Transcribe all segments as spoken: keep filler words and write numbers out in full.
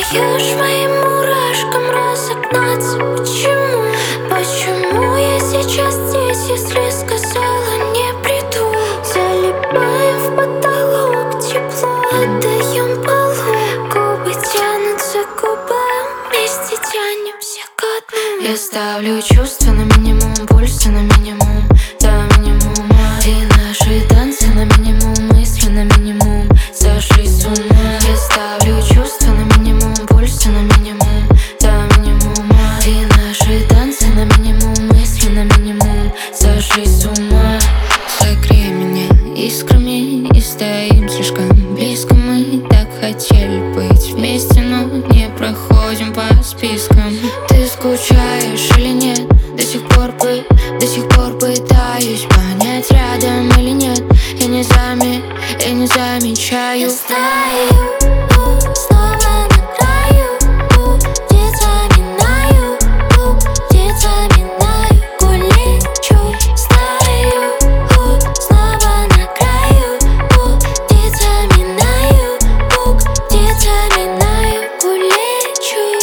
даешь моим мурашкам разогнаться. Почему? Почему я сейчас здесь, если сказала не приду? Залипаем в потолок, тепло отдаем полу. Губы тянутся к губам, вместе тянемся ко дну. Я ставлю чувства на минимум, пульса на минимум, до минимума. И наши танцы на минимум, мысли на минимум, сошли с ума. Я ставлю чувства на минимум, пульса на минимум, до минимума. И наши танцы на минимум, мысли на минимум, сошли с ума. Согрей меня искрами и стоим слишком близко. Мы так хотели быть вместе, но не проходим по спискам. Ты скучаешь или нет? До сих пор, бы, до сих пор пытаюсь понять, рядом или нет. Я не зами, я не замечаю. Я стою, снова на краю, где заминаю, где заминаю, гулечу. Стою, снова на краю, где заминаю, где заминаю, гулечу.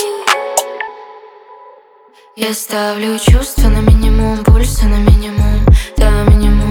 Я ставлю чувства на минимум, пульса на минимум, до минимума.